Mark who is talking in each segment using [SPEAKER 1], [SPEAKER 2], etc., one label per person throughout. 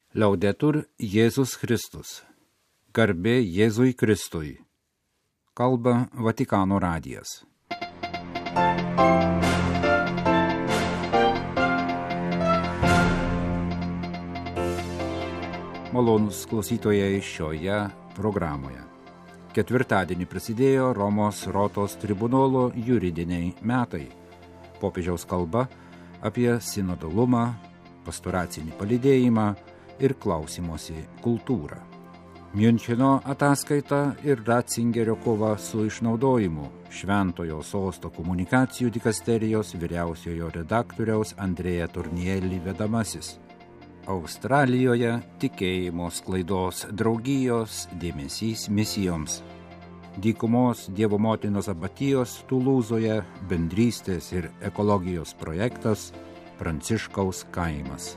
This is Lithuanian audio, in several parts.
[SPEAKER 1] Laudetur Jėzus Kristus. Garbė Jėzui Kristui. Kalba Vatikano radijas. Malonūs klausytojai šioje programoje. Ketvirtadienį prasidėjo Romos Rotos tribunolo juridiniai metai. Popiežiaus kalba apie sinodalumą, pastoracinį palydėjimą ir klausimosi kultūrą. Miuncheno ataskaita ir Ratzingerio kova su išnaudojimu. Šventojo sosto komunikacijų dikasterijos vyriausiojo redaktoriaus Andrea Tornielli vedamasis. Australijoje tikėjimo sklaidos draugijos dėmesys misijoms. Dykumos Dievo motinos abatijos Tulūzoje bendrystės ir ekologijos projektas Pranciškaus kaimas.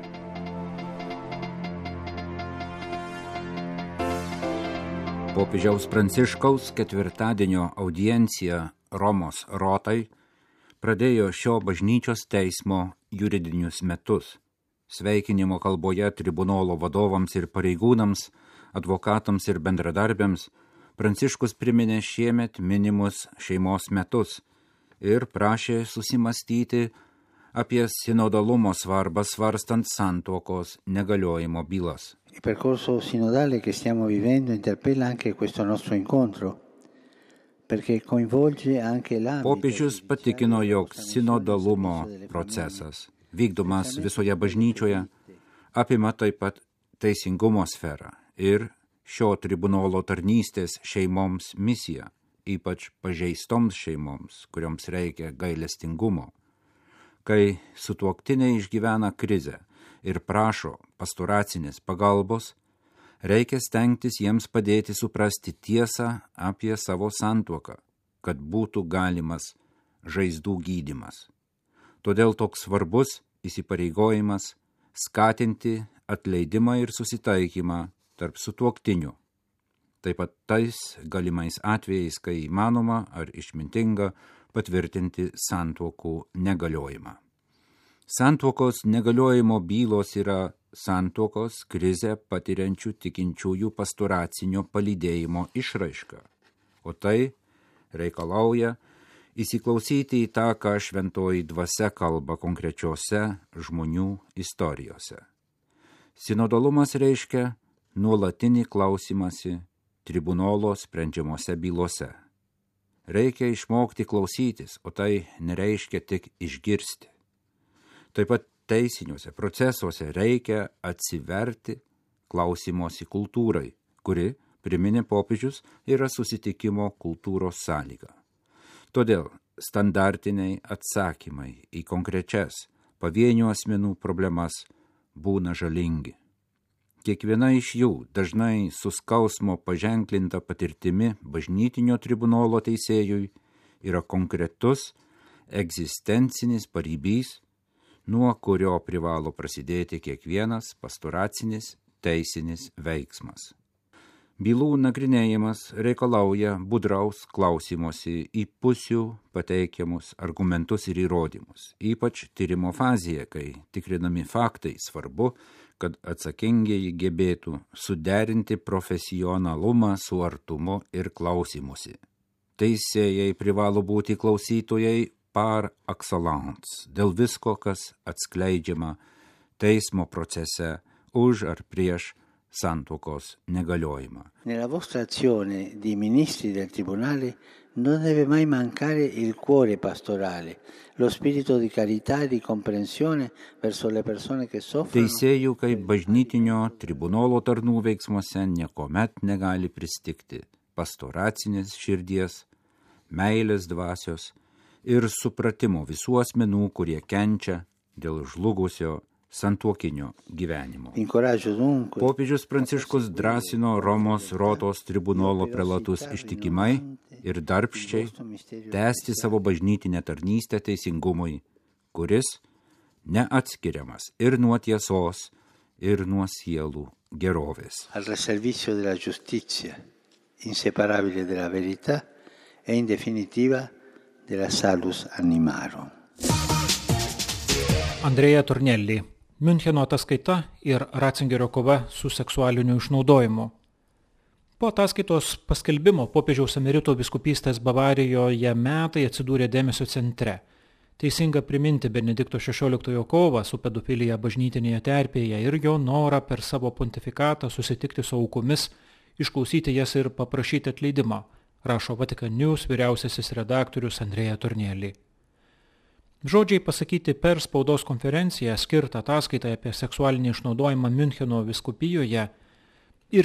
[SPEAKER 1] Popiežiaus Pranciškaus ketvirtadienio audiencija Romos Rotai pradėjo šio bažnyčios teismo juridinius metus. Sveikinimo kalboje tribunolo vadovams ir pareigūnams, advokatams ir bendradarbiams Pranciškus priminė šiemet minimus šeimos metus ir prašė susimastyti apie sinodalumo svarbą svarstant santuokos negaliojimo bylas.
[SPEAKER 2] Il percorso sinodale che stiamo vivendo interpella anche questo nostro incontro, perché coinvolge anche l'ambito.
[SPEAKER 1] Popiežius patikino, jog sinodalumo procesas, vykdomas visoje bažnyčioje, apima taip pat teisingumo sferą ir šio tribunolo tarnystės šeimoms misiją, ypač pažeistoms šeimoms, kurioms reikia gailestingumo. Kai sutuoktiniai išgyvena krizę ir prašo pastoracinės pagalbos, reikia stengtis jiems padėti suprasti tiesą apie savo santuoką, kad būtų galimas žaizdų gydymas. Todėl toks svarbus įsipareigojimas skatinti atleidimą ir susitaikymą tarp sutuoktinių. Taip pat tais galimais atvejais, kai įmanoma ar išmintinga patvirtinti santuokų negaliojimą. Santuokos negaliojimo bylos yra santuokos krizę patiriančių tikinčiųjų pastoracinio palydėjimo išraiška, o tai reikalauja įsiklausyti į tą, ką šventoji dvasia kalba konkrečiose žmonių istorijose. Sinodalumas reiškia nuolatinį klausimąsi tribunolo sprendžiamose bylose. Reikia išmokti klausytis, o tai nereiškia tik išgirsti. Taip pat teisiniuose procesuose reikia atsiverti klausimosi kultūrai, kuri, priminė popiežius, yra susitikimo kultūros sąlyga. Todėl standartiniai atsakymai į konkrečias pavienių asmenų problemas būna žalingi. Kiekviena iš jų dažnai su skausmo paženklinta patirtimi bažnytinio tribunolo teisėjui yra konkretus egzistencinis paribys, nuo kurio privalo prasidėti kiekvienas pastoracinis teisinis veiksmas. Bylų nagrinėjimas reikalauja budraus klausimosi į pusių pateikiamus argumentus ir įrodymus, ypač tyrimo fazėje, kai tikrinami faktai svarbu, kad atsakingieji gebėtų suderinti profesionalumą su artumu ir klausimusi. Teisėjai privalo būti klausytojai par excellence dėl visko, kas atskleidžiama teismo procese už ar prieš santuokos negaliojimą.
[SPEAKER 2] Nella vostra azione di ministri del tribunale non deve mai mancare il cuore pastorale, lo spirito di carità e di comprensione verso le persone che soffrono.
[SPEAKER 1] Teisėjų kaip bažnytinio tribunolo tarnų veiksmuose niekuomet negali pristigti pastoracinės širdies, meilės dvasios ir supratimo visų asmenų, kurie kenčia dėl žlugusio santuokinio gyvenimo. Popiežius Pranciškus drąsino Romos Rotos tribunolo prelatus ištikimai ir darbščiai tęsti savo bažnytinę tarnystę teisingumui, kuris neatskiriamas ir nuo tiesos, ir nuo sielų gerovės.
[SPEAKER 2] Al servizio della giustizia, inseparabile della verità e in definitiva della salus animarum.
[SPEAKER 3] Andrea Tornielli, Miuncheno ataskaita ir Ratzingerio kova su seksualiniu išnaudojimu. Po ataskaitos paskelbimo popiežiaus emerito vyskupystės Bavarijoje metai atsidūrė dėmesio centre. Teisinga priminti Benedikto XVI kovą su pedofilija bažnytinėje terpėje ir jo norą per savo pontifikatą susitikti su aukomis, išklausyti jas ir paprašyti atleidimo, rašo Vatican News vyriausiasis redaktorius Andrea Tornielli. Žodžiai pasakyti per spaudos konferenciją skirtą ataskaitą apie seksualinį išnaudojimą Miuncheno vyskupijoje ir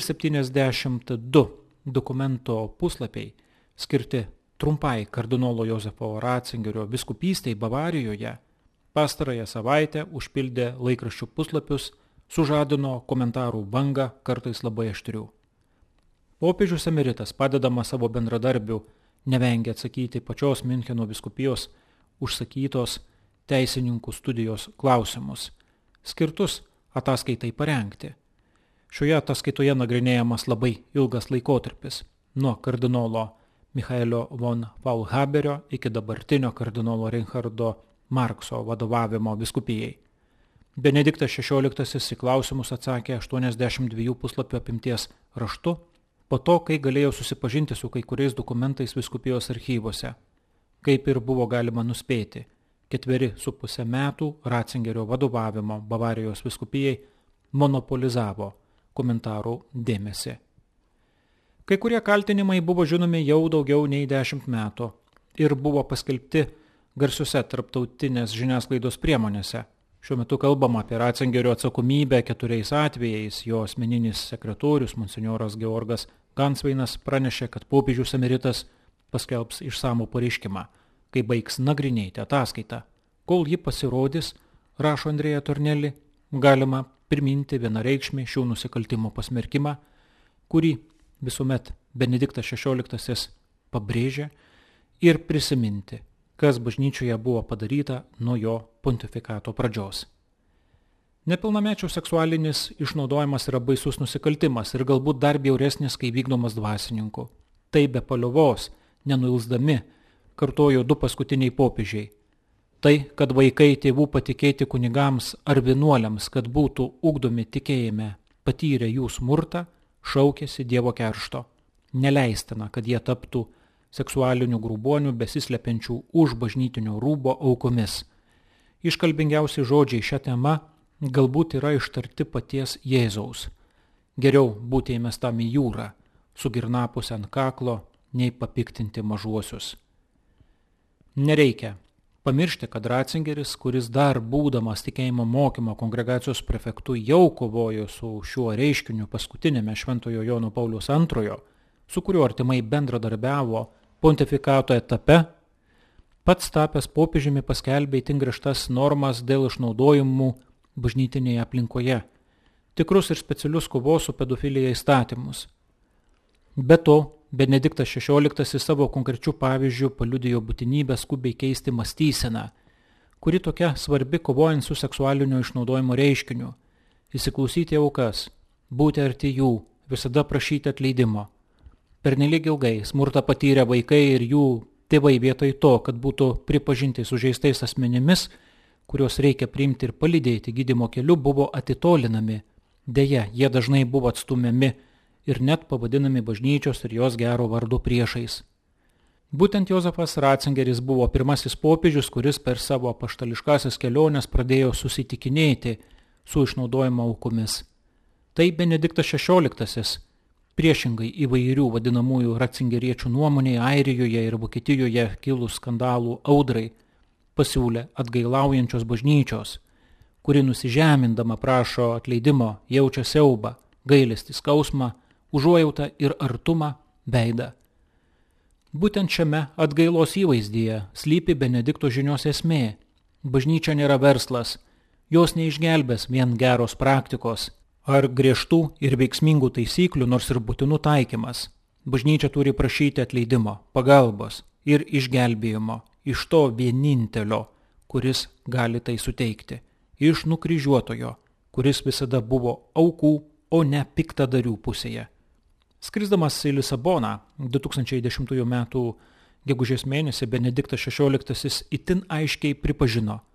[SPEAKER 3] 72 dokumento puslapiai skirti trumpai kardinolo Jozefo Ratzingerio vyskupystei Bavarijoje pastarąją savaitę užpildė laikraščių puslapius, sužadino komentarų bangą, kartais labai aštrių. Popiežius emeritas, padedamas savo bendradarbių, nevengia atsakyti pačios Miuncheno vyskupijos užsakytos teisininkų studijos klausimus, skirtus ataskaitai parengti. Šioje ataskaitoje nagrinėjamas labai ilgas laikotarpis, nuo kardinolo Michaelio von Faulhaberio iki dabartinio kardinolo Reinhardo Markso vadovavimo vyskupijai. Benediktas XVI į klausimus atsakė 82 puslapių apimties raštu, po to, kai galėjo susipažinti su kai kuriais dokumentais vyskupijos archyvose. Kaip ir buvo galima nuspėti, 4,5 metų Ratzingerio vadovavimo Bavarijos vyskupijai monopolizavo komentarų dėmesį. Kai kurie kaltinimai buvo žinomi jau daugiau nei 10 metų ir buvo paskelbti garsiuose tarptautinės žiniasklaidos priemonėse. Šiuo metu kalbama apie Ratzingerio atsakomybę 4 atvejais. Jo asmeninis sekretorius, monsinjoras Georgas Gansveinas, pranešė, kad popiežius emeritas paskelbs išsamų pareiškimą, kai baigs nagrinėti ataskaitą. Kol ji pasirodys, rašo Andrea Tornielli, galima priminti vienareikšmį šių nusikaltimų pasmerkimą, kurį visuomet Benediktas XVI pabrėžė, ir prisiminti, kas bažnyčioje buvo padaryta nuo jo pontifikato pradžios. Nepilnamečių seksualinis išnaudojimas yra baisus nusikaltimas ir galbūt dar bjauresnis, kai vykdomas dvasininkų. Tai be paliovos, nenuilsdami, kartojo 2 paskutiniai popiežiai. Tai, kad vaikai tėvų patikėti kunigams ar vienuoliams, kad būtų ugdomi tikėjime, patyrė jų smurtą, šaukėsi Dievo keršto. Neleistina, kad jie taptų seksualinių grūbonių besislepiančių už bažnytinio rūbo aukomis. Iškalbingiausi žodžiai šią temą galbūt yra ištarti paties Jėzaus. Geriau būti įmestam į jūrą, su girnapuse ant kaklo, nei papiktinti mažuosius. Nereikia pamiršti, kad Ratzingeris, kuris dar būdamas tikėjimo mokymo kongregacijos prefektu jau kovojo su šiuo reiškiniu paskutinėme Šventojo Jono Pauliaus II, su kuriuo artimai bendradarbiavo pontifikato etape, pats tapęs popiežiumi paskelbė itin griežtas normas dėl išnaudojimų bažnytinėje aplinkoje, tikrus ir specialius kovos su pedofilija įstatymus. Be to, Benediktas XVI savo konkrečių pavyzdžių paliudijo būtinybę skubiai keisti mąstyseną, kuri tokia svarbi kovojant su seksualinio išnaudojimo reiškiniu, įsiklausyti aukas, būti arti jų, visada prašyti atleidimo. Pernelyg ilgai smurtą patyrę vaikai ir jų tėvai vietoj to, kad būtų pripažinti sužeistais asmenimis, kuriuos reikia priimti ir palydėti gydymo keliu, buvo atitolinami. Deja, jie dažnai buvo atstumiami ir net pavadinami bažnyčios ir jos gero vardo priešais. Būtent Jozefas Ratzingeris buvo pirmasis popiežius, kuris per savo apaštališkasias keliones pradėjo susitikinėti su išnaudojimo aukomis. Tai Benediktas XVI, priešingai įvairių vadinamųjų ratzingeriečių nuomonėje Airijoje ir Vokietijoje kilus skandalų audrai, pasiūlė atgailaujančios bažnyčios, kuri nusižemindama prašo atleidimo, jaučia siaubą, gailestį, skausmą, užuojautą ir artumą veidą. Būtent šiame atgailos įvaizdyje slypi Benedikto žinios esmė. Bažnyčia nėra verslas, jos neišgelbės vien geros praktikos ar griežtų ir veiksmingų taisyklių, nors ir būtinų taikymas. Bažnyčia turi prašyti atleidimo, pagalbos ir išgelbėjimo iš to vienintelio, kuris gali tai suteikti, iš nukryžiuotojo, kuris visada buvo aukų, o ne piktadarių pusėje. Skrisdamas į Lisaboną 2010 m. gegužės mėnesį Benediktas XVI itin aiškiai pripažino,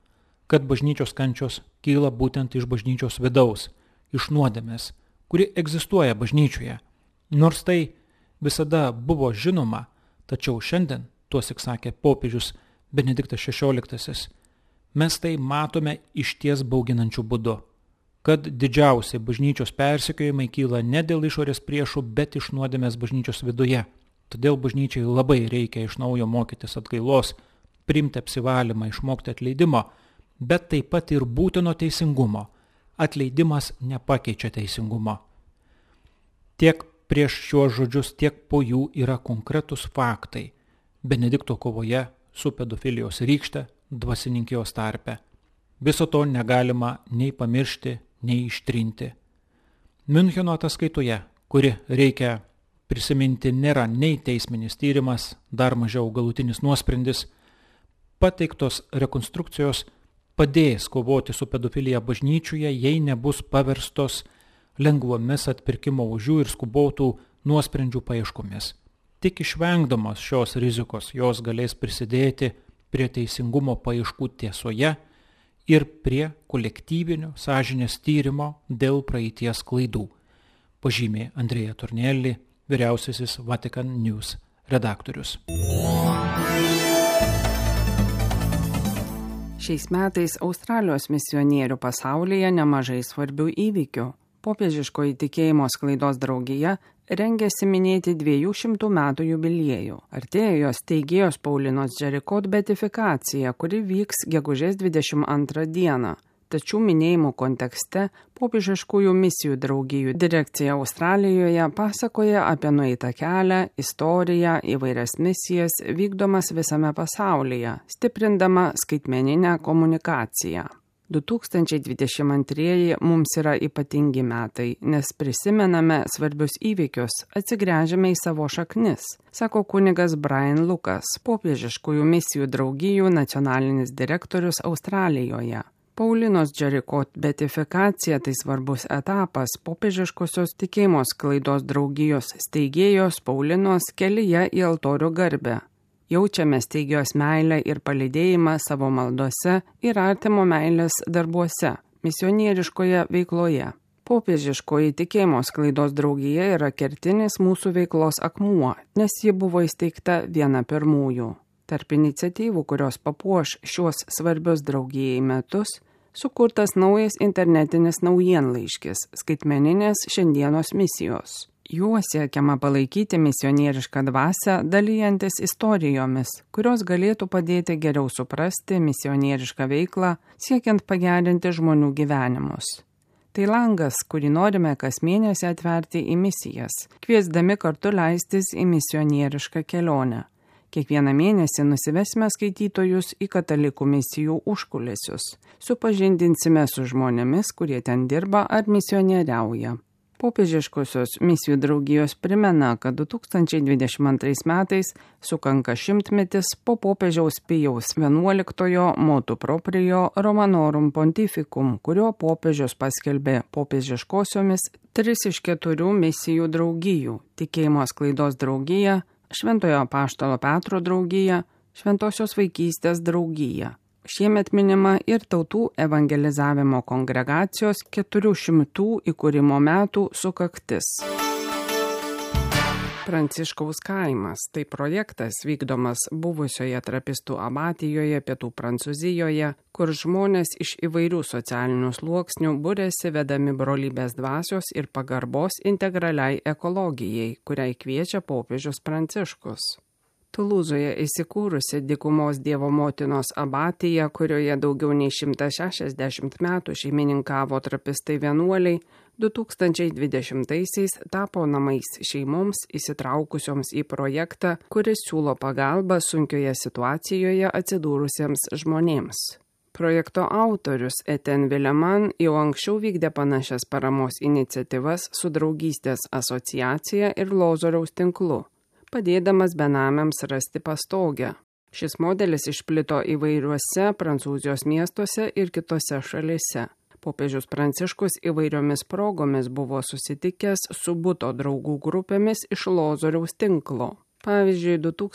[SPEAKER 3] kad bažnyčios kančios kyla būtent iš bažnyčios vidaus, iš nuodėmės, kuri egzistuoja bažnyčioje. Nors tai visada buvo žinoma, tačiau šiandien, tuos sakė popiežius Benediktas XVI, mes tai matome išties bauginančiu būdu, kad didžiausiai bažnyčios persekiojimai kyla ne dėl išorės priešų, bet iš nuodėmės bažnyčios viduje. Todėl bažnyčiai labai reikia iš naujo mokytis atgailos, priimti apsivalymą, išmokti atleidimo, bet taip pat ir būtino teisingumo. Atleidimas nepakeičia teisingumo. Tiek prieš šiuos žodžius, tiek po jų yra konkretus faktai Benedikto kovoje su pedofilijos rykšte dvasininkijos tarpe. Viso to negalima nei pamiršti, nei ištrinti. Miuncheno ataskaitoje, kuri reikia prisiminti, nėra nei teisminis tyrimas, dar mažiau galutinis nuosprendis, pateiktos rekonstrukcijos padės kovoti su pedofilija bažnyčioje, jei nebus paverstos lengvomis atpirkimo ožių ir skubotų nuosprendžių paieškomis. Tik išvengdamos šios rizikos jos galės prisidėti prie teisingumo paieškų tiesoje ir prie kolektyvinio sąžinės tyrimo dėl praeities klaidų, pažymė Andrea Tornielli, vyriausiasis Vatican News redaktorius.
[SPEAKER 4] Šiais metais Australijos misionierių pasaulyje nemažai svarbių įvykių. Popiežiškoji tikėjimo sklaidos draugija rengiasi minėti 200 metų jubiliejų. Artėja jos steigėjos Paulinos Džerikot beatifikacija, kuri vyks gegužės 22 dieną. Tačiau minėjimų kontekste popiežiškųjų misijų draugijų direkcija Australijoje pasakoja apie nueitą kelią, istoriją, įvairias misijas vykdomas visame pasaulyje, stiprindama skaitmeninę komunikaciją. 2022 mums yra ypatingi metai, nes prisimename svarbius įvykius, atsigręžiame į savo šaknis, sako kunigas Brian Lucas, popiežiškųjų misijų draugijų nacionalinis direktorius Australijoje. Paulinos Džerikot beatifikacija tai svarbus etapas popiežiškosios tikėjimo sklaidos draugijos steigėjos Paulinos kelyje į altorių garbę. Jaučiame steigėjos meilę ir palydėjimą savo maldose ir artimo meilės darbuose, misionieriškoje veikloje. Popiežiškoji tikėjimo sklaidos draugija yra kertinis mūsų veiklos akmuo, nes ji buvo įsteigta viena pirmųjų. Tarp iniciatyvų, kurios papuoš šiuos svarbius draugijai metus, sukurtas naujas internetinis naujienlaiškis skaitmeninės šiandienos misijos. Juo siekiama palaikyti misionierišką dvasią, dalyjantis istorijomis, kurios galėtų padėti geriau suprasti misionierišką veiklą, siekiant pagerinti žmonių gyvenimus. Tai langas, kurį norime kas mėnesį atverti į misijas, kviesdami kartu leistis į misionierišką kelionę. Kiekvieną mėnesį nusivesime skaitytojus į katalikų misijų užkulisius, supažindinsime su žmonėmis, kurie ten dirba ar misionieriauja. Popiežiškosios misijų draugijos primena, kad 2022 metais sukanka 100-metis po popiežiaus Pijaus XI motu proprio Romanorum Pontificum, kurio popiežius paskelbė popiežiškosiomis 3 iš 4 misijų draugijų – tikėjimo sklaidos draugija, Šventojo apaštalo Petro draugija, Šventosios vaikystės draugija. Šiemet minima ir tautų evangelizavimo kongregacijos 400 įkūrimo metų sukaktis. Pranciškaus kaimas – tai projektas vykdomas buvusioje trapistų abatijoje pietų Prancūzijoje, kur žmonės iš įvairių socialinių sluoksnių buriasi vedami brolybės dvasios ir pagarbos integraliai ekologijai, kuriai kviečia popiežius Pranciškus. Tulūzoje įsikūrusi dykumos Dievo motinos abatija, kurioje daugiau nei 160 metų šeimininkavo trapistai vienuoliai, 2020-aisiais tapo namais šeimoms įsitraukusioms į projektą, kuris siūlo pagalbą sunkioje situacijoje atsidūrusiems žmonėms. Projekto autorius Etienne Villeman jau anksčiau vykdė panašias paramos iniciatyvas su Draugystės asociacija ir Lozoriaus tinklu, padėdamas benamiams rasti pastogę. Šis modelis išplito įvairiuose Prancūzijos miestuose ir kitose šalyse. Popiežius Pranciškus įvairiomis progomis buvo susitikęs su buto draugų grupėmis iš Lozoriaus tinklo. Pavyzdžiui,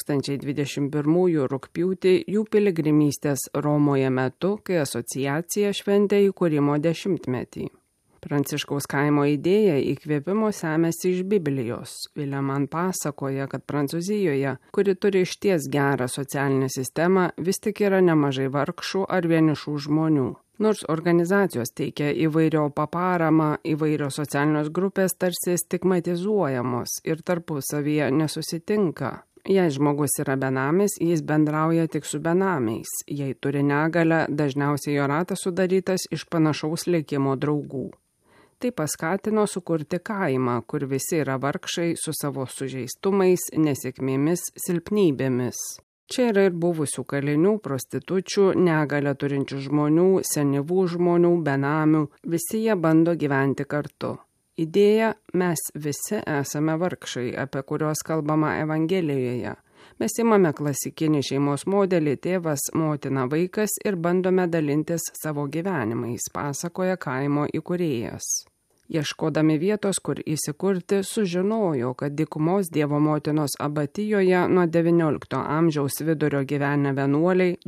[SPEAKER 4] 2021 rugpjūtį jų piligrimystės Romoje metu, kai asociacija šventė įkūrimo 10-metį. Pranciškaus kaimo idėja įkvėpimo semėsi iš Biblijos. Vileman pasakoja, kad Prancūzijoje, kuri turi išties gerą socialinę sistemą, vis tik yra nemažai vargšų ar vienišų žmonių. Nors organizacijos teikia įvairiopą paramą, įvairios socialinės grupės tarsi stigmatizuojamos ir tarpusavyje nesusitinka. Jei žmogus yra benamis, jis bendrauja tik su benamiais. Jei turi negalią, dažniausiai jo ratas sudarytas iš panašaus likimo draugų. Tai paskatino sukurti kaimą, kur visi yra vargšai su savo sužeistumais, nesėkmėmis, silpnybėmis. Čia yra ir buvusių kalinių, prostitučių, negalią turinčių žmonių, senyvų žmonių, benamių. Visi jie bando gyventi kartu. Idėja – mes visi esame vargšai, apie kuriuos kalbama Evangelijoje. Mes imame klasikinį šeimos modelį tėvas, motina, vaikas ir bandome dalintis savo gyvenimais, pasakoja kaimo įkūrėjas. Ieškodami vietos, kur įsikurti, sužinojo, kad dykumos Dievo motinos abatijoje nuo XIX amžiaus vidurio gyvenę vienuoliai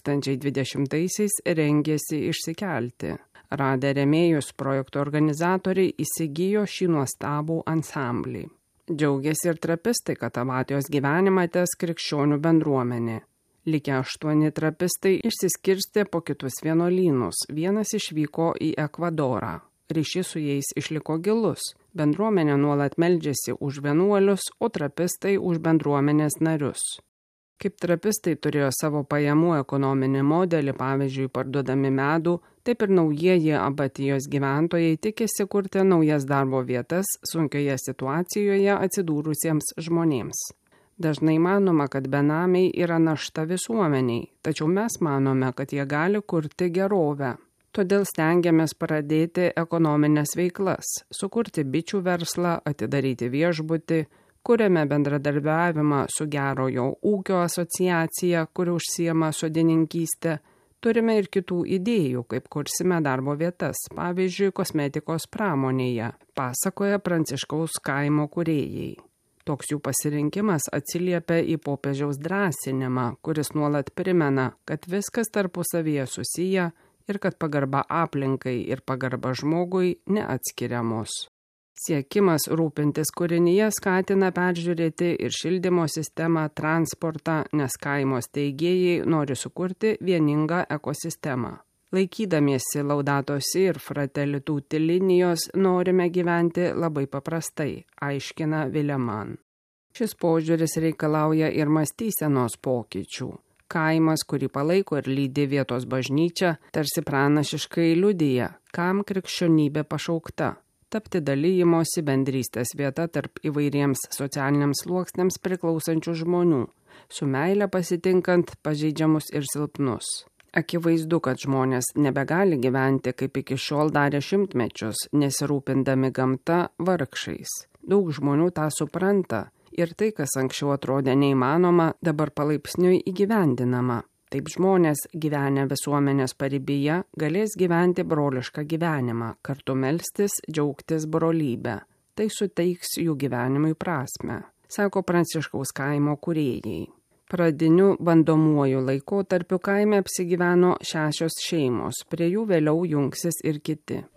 [SPEAKER 4] 2020-aisiais rengėsi išsikelti. Radę rėmėjus projekto organizatoriai įsigijo šį nuostabų ansamblį. Džiaugiasi ir trapistai, kad abatijos gyvenimą tęs krikščionių bendruomenė. Likę 8 trapistai išsiskirstė po kitus vienuolynus, vienas išvyko į Ekvadorą. Ryšys su jais išliko gilus. Bendruomenė nuolat meldžiasi už vienuolius, o trapistai už bendruomenės narius. Kaip trapistai turėjo savo pajamų ekonominį modelį, pavyzdžiui, parduodami medų, taip ir naujieji abatijos gyventojai tikisi kurti naujas darbo vietas sunkioje situacijoje atsidūrusiems žmonėms. Dažnai manoma, kad benamiai yra našta visuomeniai, tačiau mes manome, kad jie gali kurti gerovę. Todėl stengiamės pradėti ekonominės veiklas, sukurti bičių verslą, atidaryti viešbutį, kuriame bendradarbiavimą su Gerojo ūkio asociacija, kuri užsiema sodininkystę. Turime ir kitų idėjų, kaip kursime darbo vietas, pavyzdžiui, kosmetikos pramonėje, pasakoja Pranciškaus kaimo kūrėjai. Toks jų pasirinkimas atsiliepia į popiežiaus drąsinimą, kuris nuolat primena, kad viskas tarpusavyje susiję ir kad pagarba aplinkai ir pagarba žmogui neatskiriamos. Siekimas rūpintis kūrinyje skatina peržiūrėti ir šildymo sistemą, transportą, nes kaimo steigėjai nori sukurti vieningą ekosistemą. Laikydamiesi Laudato Si ir Fratelli Tutti linijos norime gyventi labai paprastai, aiškina Vileman. Šis požiūris reikalauja ir mąstysenos pokyčių. Kaimas, kurį palaiko ir lydi vietos bažnyčia, tarsi pranašiškai liudija, kam krikščionybė pašaukta – tapti dalyjimosi bendrystės vieta tarp įvairiems socialiniams sluoksniams priklausančių žmonių, su meile pasitinkant pažeidžiamus ir silpnus. Akivaizdu, kad žmonės nebegali gyventi, kaip iki šiol darė šimtmečius, nesirūpindami gamta vargšais. Daug žmonių tą supranta. Ir tai, kas anksčiau atrodė neįmanoma, dabar palaipsniui įgyvendinama. Taip žmonės gyvenę visuomenės paribyje galės gyventi brolišką gyvenimą, kartu melstis, džiaugtis brolybę. Tai suteiks jų gyvenimui prasmę, sako Pranciškaus kaimo kūrėjai. Pradiniu bandomuoju laikotarpiu kaime apsigyveno 6 šeimos, prie jų vėliau jungsis ir kiti.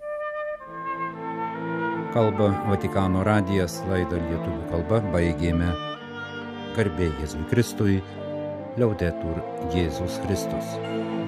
[SPEAKER 1] Kalba Vatikano radijas, laidą lietuvių kalba baigėme. Garbė Jėzui Kristui, Liaudetur Jėzus Kristus.